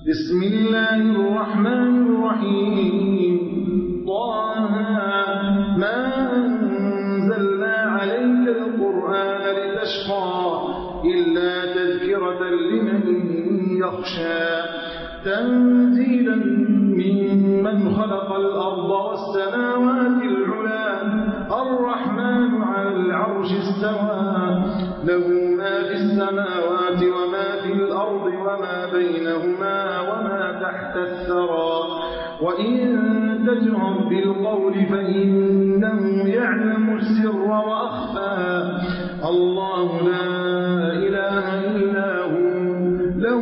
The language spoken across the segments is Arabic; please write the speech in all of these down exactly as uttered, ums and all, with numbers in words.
بسم الله الرحمن الرحيم طه ما أنزلنا عليك القرآن لتشقى إلا تذكرة لمن يخشى تنزيلا ممن خلق الأرض والسماوات العلى الرحمن على العرش استوى له ما في السماوات وما في الأرض وما بينهما وما تحت الثرى وإن تجهر بالقول فإنه يعلم السر وأخفى الله لا إله إلا هو له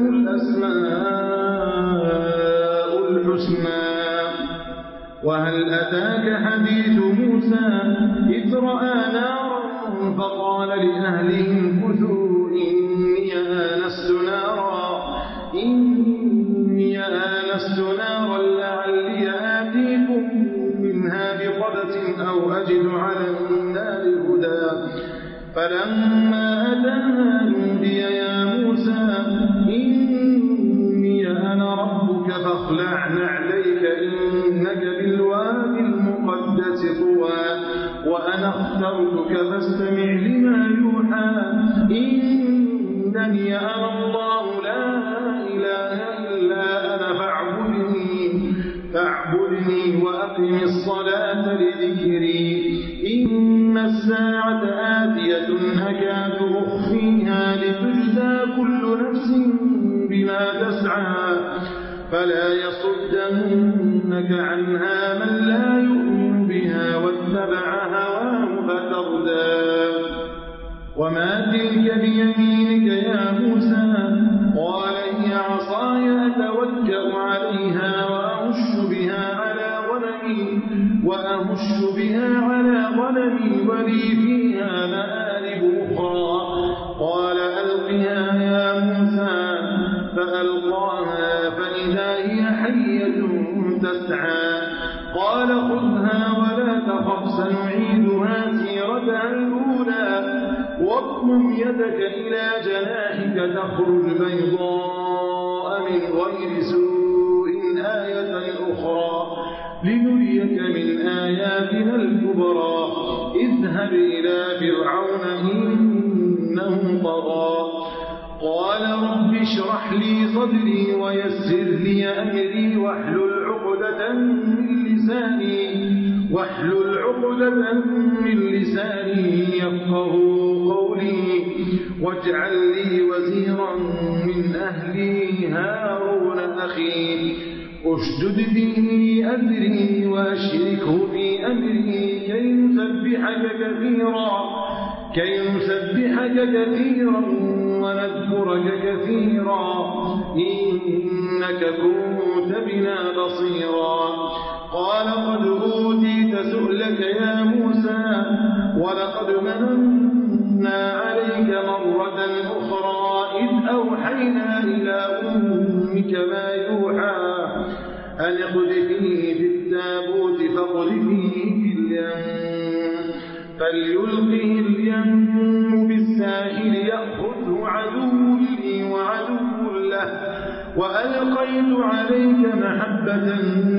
الأسماء الحسنى وهل أتاك حديث موسى إذ رأى نارا فقال لأهلهم كثوا إني آنست نارا إني آنست نارا لعلي آتيكم منها بقبس أو أجد على النار هدى فلما أتاها نودي يا موسى إني أنا ربك فاخلع نعليك إنك بالوادي المقدس طوى وأنا اخترتك فاستمع لما يوحى إنني أنا الله لا إله إلا أنا فاعبدني فاعبدني وأقم الصلاة لذكري إن الساعة آتية أكاد أخفيها لتجزى كل نفس بما تسعى فلا يصدنك عنها من لا يؤمن بها واتبع هواه فتردى وما تلك بيمينك يا موسى قال هي عصاي أتوكأ عليها وأهش بها على غنمي وأهش بها على غنمي ولي فيها مآرب أخرى قال ألقها يا موسى فألقاها فإذا هي حية تسعى قال خذها ولا تخف سنعيدها سيرتها الأولى واضمم يدك إلى جناحك تخرج بيضاء من غير سوء آية أخرى لنريك من آياتنا الكبرى اذهب إلى فرعون إنه طغى قال رب اشرح لي صدري ويسر لي أمري واحلل عقدة من لساني واحلل عقدة من لساني يفقه قولي واجعل لي وزيرا من أهلي هارون أخي أشدد به أذري وأشركه في أمري كي نسبحك كثيرا كي نسبحك كثيرا ونذكرك كثيرا إنك كنت بنا بصيرا قال قد أوتيت سؤلك يا موسى ولقد مننا عليك مرة أخرى إذ أوحينا إلى أمك ما يوحى أن اقذفيه في التابوت فاقذفيه في اليم فليلقه اليم بالساحل يأخذه عدو لي وعدو له وألقيت عليك محبة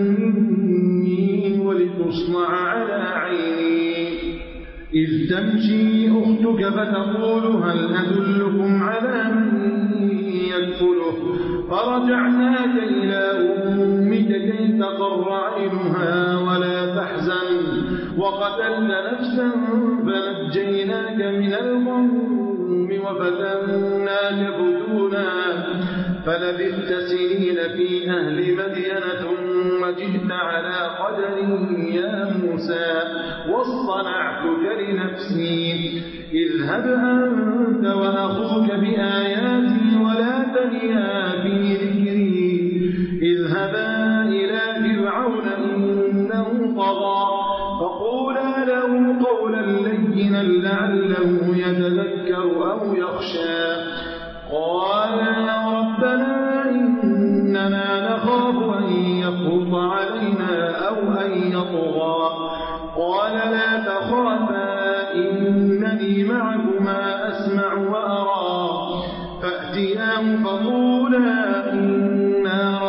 مني ولتصنع على عيني إذ تمشي أختك فتقول هل أدلكم على من يكفله فرجعناك إلى أمك كي تقر عينها ولا تحزن وقتلت نفسا فنجيناك من الغم وفتناك فتونا فلبثت سنين في أهل مدين ثم جئت على قدري يا موسى واصطنعتك لنفسي اذهب أنت وأخوك بآياتي ولا تنيا في ذكري اذهبا إلى فرعون إنه طغى فقولا له قولا لينا لعله يتذكر أو يخشى قال يا ربنا إننا نخاف أن يفرط علينا أو أن يطغى قال لا تخافا إنني معكما أسمع وأرى فأتياه فقولا إنا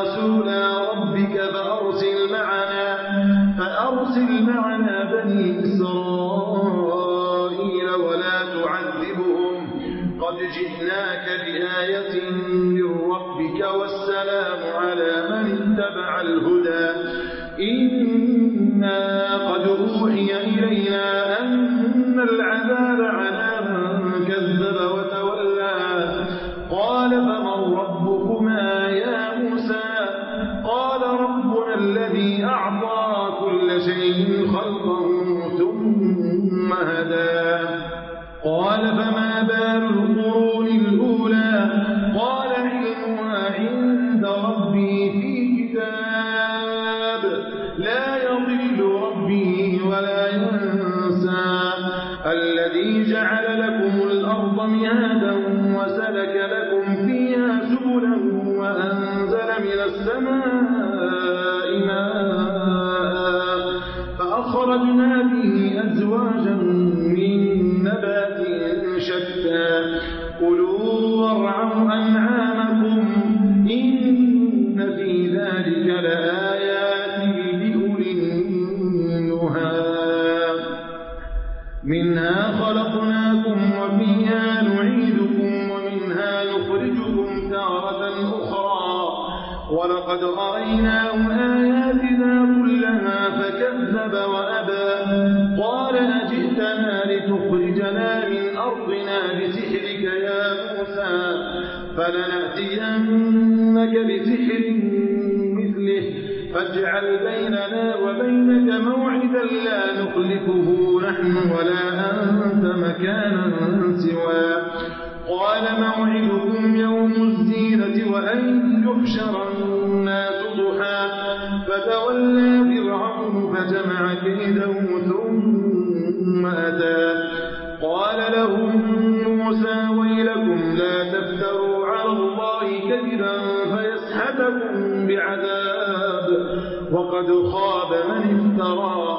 جئناك بآية من ربك والسلام على من اتبع الهدى إنا قد أوحي إلينا أن العذاب على من كذب وتولى قال فمن ربكما يا موسى قال ربنا الذي أعطى كل شيء خلقه ثم هدى قال فما بال القرون الأولى قال علمها عند ربي في كتاب لا يضل ربي ولا ينسى الذي جعل لكم الأرض مهادا وسلك لكم فيها سبلا وأنزل من السماء ماء فأخرجنا به أزواجا من نبات شتى كلوا وارعوا أنعامكم إن في ذلك لآيات لأولي النهى منها خلقناكم وفيها نعيدكم ومنها نخرجكم تارة أخرى ولقد أريناه آياتنا كلها فكذب وأبى قال أجئتنا لتخرجنا من أرضنا بسحرك يا موسى فلنأتينك بسحر مثله فاجعل بيننا وبينك موعدا لا نخلفه نحن ولا أنت مكانا سوى قال موعدكم يوم الزينة وأن يحشر الناس ضحى فتولى فرعون فجمع كيده ثم أتى قال لهم موسى ويلكم لا تفتروا على الله كذبا فيسحتكم بعذاب وقد خاب من افترى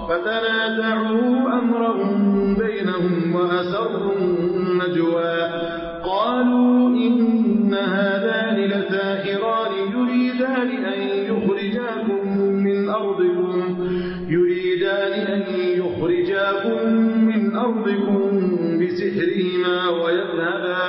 فتنازعوا أمرهم بينهم وأسروا النجوى قالوا إن هذان لساحران يريدان أن يخرجاكم من أرضكم يريدان أن يخرجاكم من أرضكم بسحرهما ويذهبا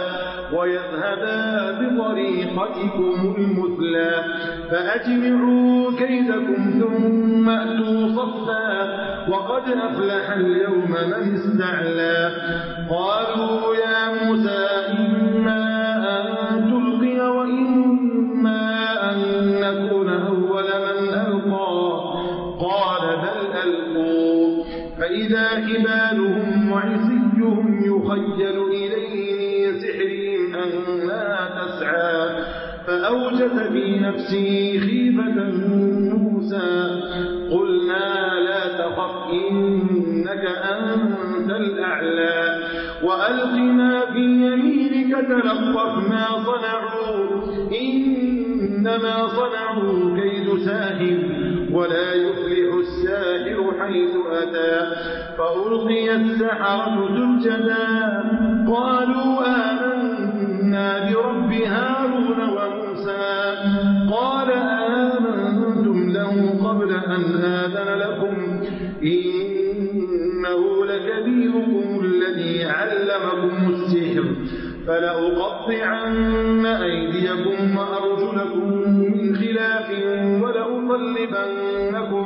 ويذهبا بطريقتكم المثلى فأجمعوا كيدكم ثم أتوا صفا وقد أفلح اليوم من استعلى قالوا يا موسى إما أن تلقي وإما أن نكون أول من ألقى قال بل ألقوا فإذا حبالهم وعصيهم يخيل إليه من سحرهم أنها تسعى فأوجس في نفسه خيفة موسى قلنا لا تخف إنك أنت الأعلى وألق ما في يمينك تلقف ما صنعوا إنما صنعوا كيد ساحر ولا يفلح الساحر حيث أتى فألقي السحرة سجدا قالوا آمنا برب هارون وموسى قال آمنتم له قبل أن آذن لكم إنه لكبيركم الذي علمكم السحر فلأقطعن أيديكم وأرجلكم من خلاف ولأصلبنكم,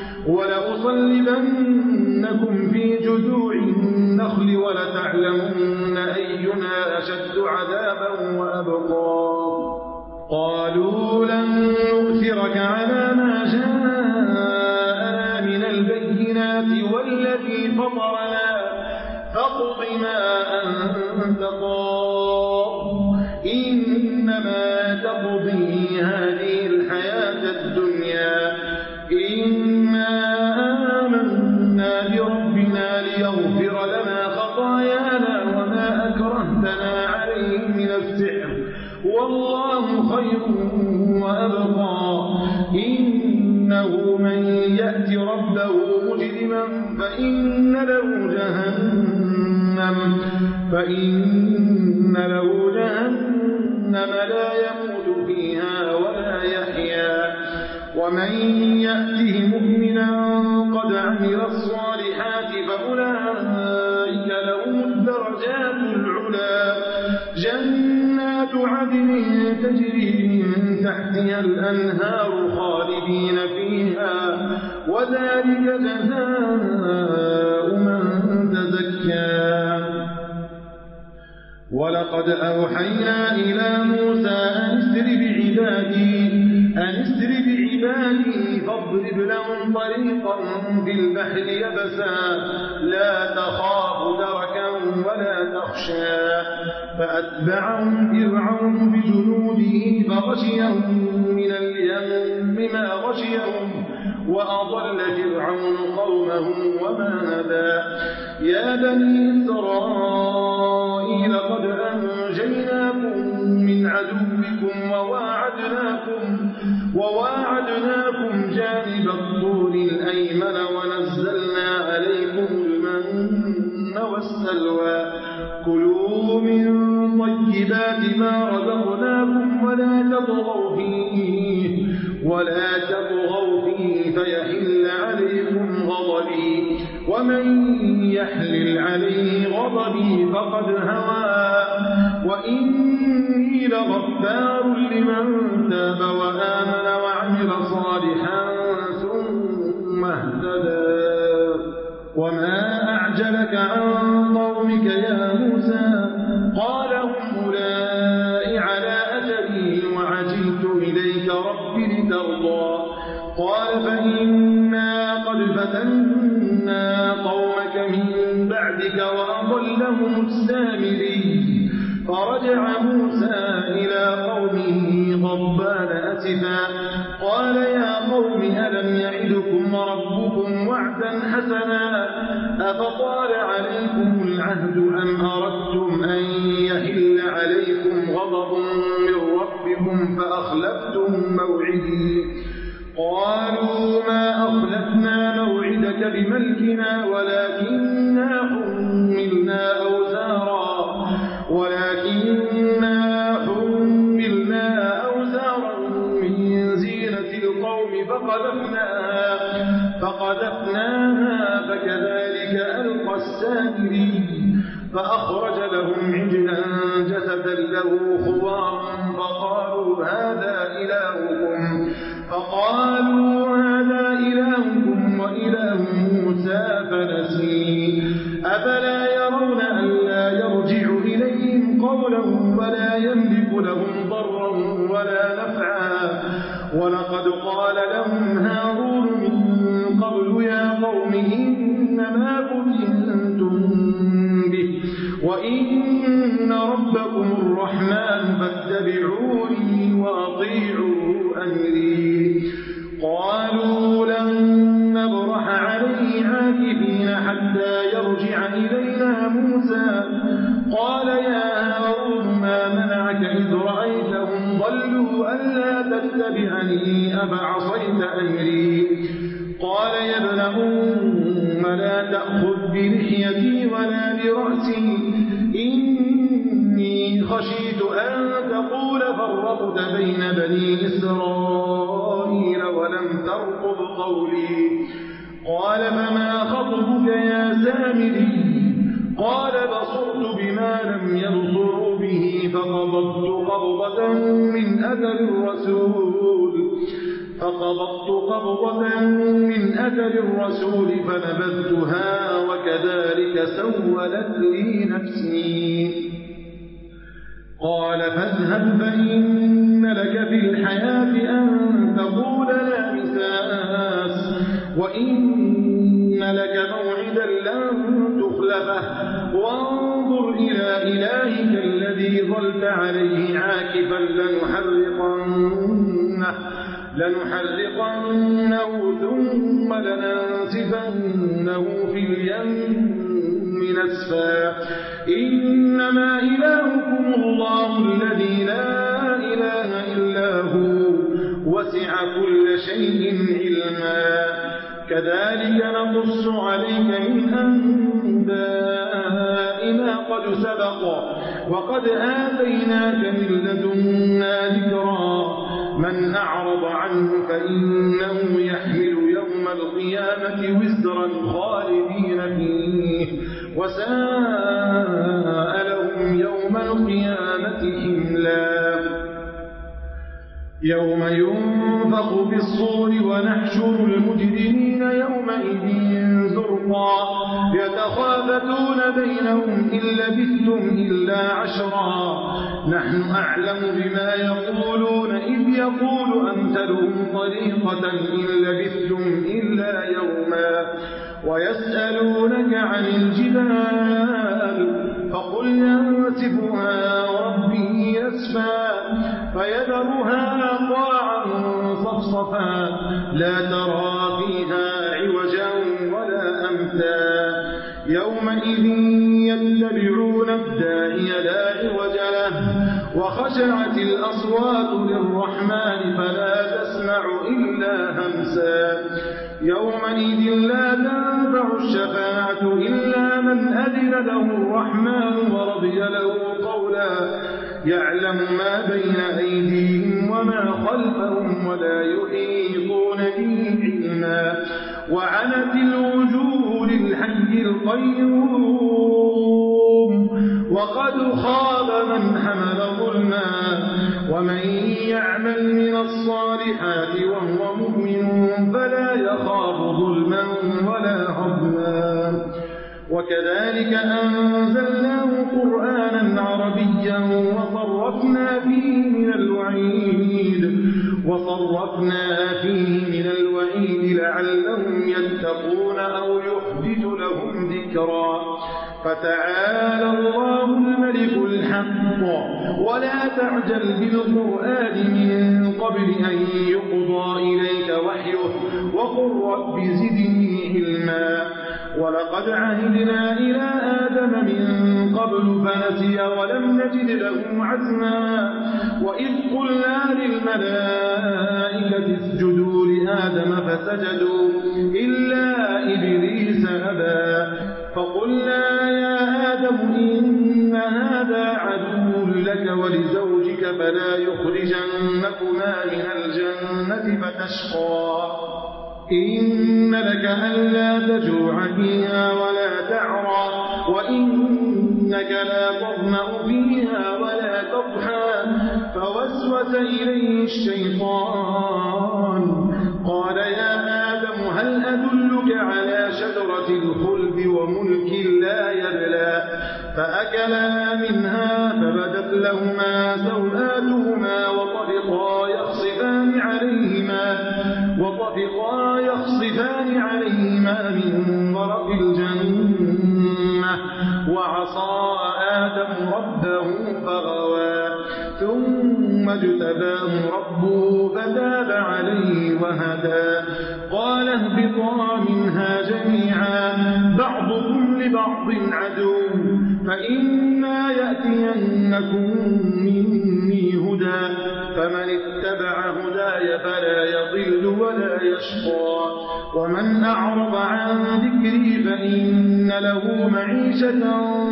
ولأصلبنكم في جذوع النخل ولتعلمن أينا أشد عذابا وأبقى قالوا لن نؤثرك على ما جاءنا من البينات والذي فطرنا فاقض ما أنت قاض إنما تقضي هذه الحياة الدنيا إنا آمنا بربنا ليغفر لنا خطايانا وما أكرهتنا عليه من السحر والله خير وأبقى إنه من يأتي ربه مجرما فإن له جهنم فإن له جهنم لا يموت فيها ولا يحيا ومن يأته مؤمنا قد عمل الصالحات فأولئك لهم الدرجات العلى جنات عدن تجري من تحتها الأنهار خالدين فيها وذلك جزاء من تزكى. ولقد أوحينا إلى موسى أن اسر بعبادي أن اسر بعبادي فاضرب لهم طريقا في البحر يبسا لا تخاف دركا ولا تخشى. فأتبعهم فرعون بجنوده فغشيهم من اليم ما غشيهم وأضل فرعون قومه وما هدى. يا بني إسرائيل قد أنجيناكم من عدوكم وواعدناكم, وواعدناكم جانب الطور الأيمن ونزلنا عليكم المن والسلوى. كلوا من طيبات ما رزقناكم ولا تطغوا فيه ولا تطغوا فيه فيحل عليكم غضبي ومن يحلل عليه غضبي فقد هوى. وإني لغفار لمن تاب وآمن وعمل صالحا ثم اهتدى. وما أعجلك عن قومك يا موسى؟ قال هم أولئك على أثري وعجلت إليك رب لترضى. قال فإنا قد فتنا قومك من بعدك وأضلهم السامري. فرجع موسى إلى قومه غضبان أسفا قال يا قوم ألم يعدكم ربكم وعدا حسنا أفطال عليكم العهد أم أردتم أن يحل عليكم غضب من ربكم فأخلفتم موعدي. قالوا ما أخلفنا موعدك بملكنا ولكننا حملنا أوزارا ولكننا حملنا أوزارا من زينة القوم فقذفناها فقذفناها فكذلك ألقى السامري. فأخرج لهم عجلا جسدا له خوار فقالوا هذا إلهكم فقالوا هذا إلهكم وإله موسى فنسي. أفلا يرون ألا يرجع إليهم قولا ولا يملك لهم ضرا ولا نفعا. ولقد قال لهم هارون من قبل يا قوم إنما فتنتم به وإن ربكم الرحمن فاتبعوني وأطيعوا أمري. قالوا لن نبرح عليه عاكفين حتى يرجع إلينا موسى. قال يا هارون ما منعك إذ رأيتهم ضلوا ألا تتبعني أفعصيت أمري. قال يا ابن أم لا تأخذ بلحيتي ولا برأسي إني خشيت أن تقول فرقت بين بني إسرائيل ولم ترقب قولي. قال فما خطبك يا سامري؟ قال بصرت بما لم يبصروا به فقبضت قبضة من أثر الرسول فقبضت قبضة من أثر الرسول فنبذتها وكذلك سولت لي نفسي. قال فاذهب فإن لك في الحياة أن تقول لا مساس وإن لك موعدا لن تخلفه وانظر إلى إلهك الذي ظلت عليه عاكفا لنحرقنه لنحرقنه ثم لننسفنه في اليم نسفا. إنما إلهكم الله الذي لا إله إلا هو وسع كل شيء علما. كذلك نقص عليك من أنباء ما قد سبق وقد آتيناك من لدنا ذكرا. من أعرض عنه فإنه يحمل يوم القيامة وزرا خالدين فيه وساء لهم لهم يوم القيامة حملا يوم ينفخ في الصور ونحشر المجرمين يومئذ زرقا يتخافتون بينهم إن لبثتم إلا عشرا نحن أعلم بما يقولون إذ يقول أمثلهم طريقة إن لبثتم إلا يوما ويسألونك عن الجبال فقل ينسفها ربي يسفا فيذرها قاعا صفصفا لا ترى فيها عوجا ولا أمتا يومئذ يتبعون الداعي لا عوج له وخشعت الأصوات للرحمن فلا تسمع إلا همسا يومئذ لا تنفع الشفاعة إلا من أذن له الرحمن ورضي له قولا يعلم ما بين أيديهم وما خلفهم ولا يحيطون به علما وعنت الوجوه للحي القيوم وقد خاب من حمل ظلما ومن يعمل من الصالحات وهو مؤمن فلا يخاف ظلما ولا هضما وكذلك أنزلناه قرآنا عربيا وصرفنا فيه من الوعيد وصرفنا فيه من الوعيد لعلهم يتقون أو يحدث لهم ذكرا فتعالى الله الملك الحق ولا تعجل بالقرآن من قبل أن يقضى إليك وحيه وقل رب زدني علما ولقد عهدنا إلى آدم من قبل فنسي ولم نجد له عزما وإذ قلنا للملائكة اسجدوا لآدم فسجدوا إلا إبليس أبى فقلنا يا آدم إن هذا عدو لك ولزوجك فلا يخرجنكما من الجنة فتشقى إن لك ألا تجوع فيها ولا تعرى وإنك لا تظمأ فيها ولا تضحى فوسوس إليه الشيطان قال يا آدم هل أدلك على شجرة الخلد وملك لا يبلى فأكلا منها فبدت لهما سوآتهما وطفقا يخصفان عليهما وطفقا يخصفان عليهما من ورق الجنة وعصى آدم ربه فغوى ثم اجتباه ربه فتاب عليه وهدى قال اهبطا منها جميعا بعضكم لبعض عدو فإما يأتينكم مني هدى فمن اتبع هداي فلا يضل ولا يشقى ومن أعرض عن ذكري فإن له معيشة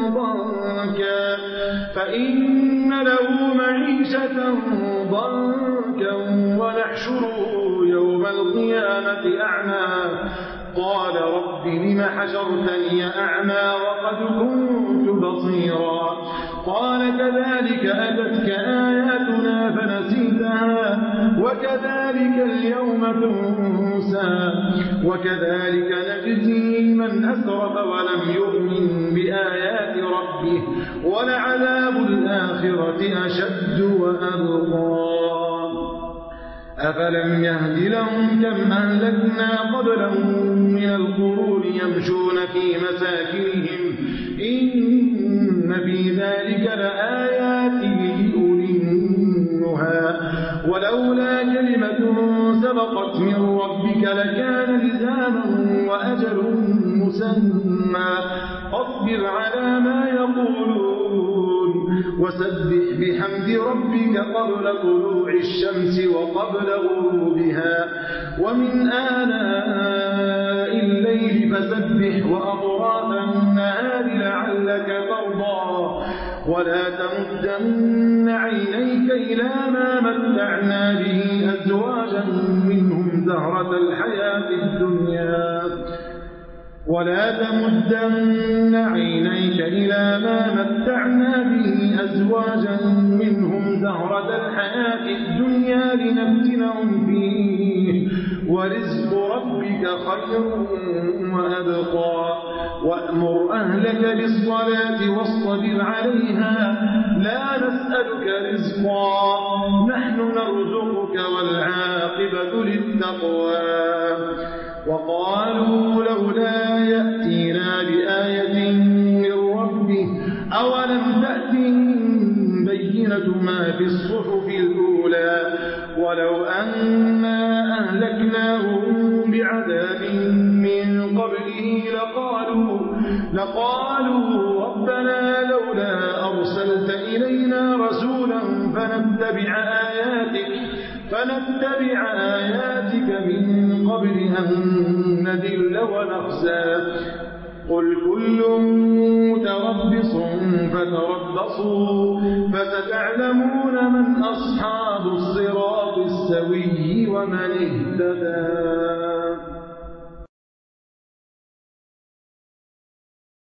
ضنكا فإن له معيشة ضنكا ونحشره يوم القيامة أعمى قال رب لم حشرتني أعمى وقد كنت بصيرا قال كذلك أتتك آياتنا فنسيتها وكذلك اليوم تنسى وكذلك نجزي من أسرف ولم يؤمن بآيات ربه ولعذاب الآخرة أشد وأبقى أفلم يهد لهم كم أهلكنا قبلهم من القرون يمشون في مساكنهم إن في ذلك لآيات لأولي النهى ولولا كلمة سبقت من ربك لكان لزاما وأجل مسمى فاصبر على ما يقولون وسبح بحمد ربك قبل طلوع الشمس وقبل غروبها ومن آناء الليل فسبح وأطراف النهار لعلك ترضى ولا تمدن عينيك إلى ما متعنا به أزواجا منهم زهرة الحياة الدنيا ولا تمدن عينيك إلى ما متعنا به أزواجا منهم زهرة الحياة الدنيا لنفتنهم فيه ورزق ربك خير وأبقى وأمر أهلك بالصلاة واصطبر عليها لا نسألك رزقا نحن نرزقك والعاقبة للتقوى وقالوا لولا يأتينا بآية من ربه أولم تأتهم بينة ما في الصحف الأولى ولو أنا أهلكناهم بعذاب من قبله لقالوا, لقالوا ربنا لولا أرسلت إلينا رسولا فنتبع آياتك فنتبع آياتك من قبل أن نذل ونخزى قل كل متربص فتربصوا فستعلمون من أصحاب الصراط السوي ومن اهتدى.